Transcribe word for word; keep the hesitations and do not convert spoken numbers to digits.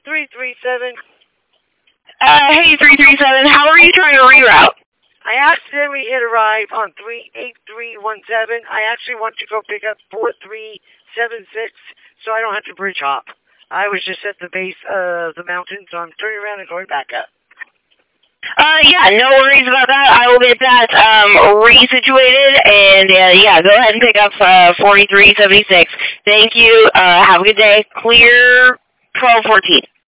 three three seven. Uh, hey, three three seven, how are you trying to reroute? I accidentally hit arrive on three eight three one seven. I actually want to go pick up four three seven six so I don't have to bridge hop. I was just at the base of the mountain, so I'm turning around and going back up. Uh, yeah, no worries about that. I will get that, um, resituated, and, uh, yeah, go ahead and pick up, uh, forty-three seventy-six. Thank you, uh, have a good day. Clear twelve fourteen.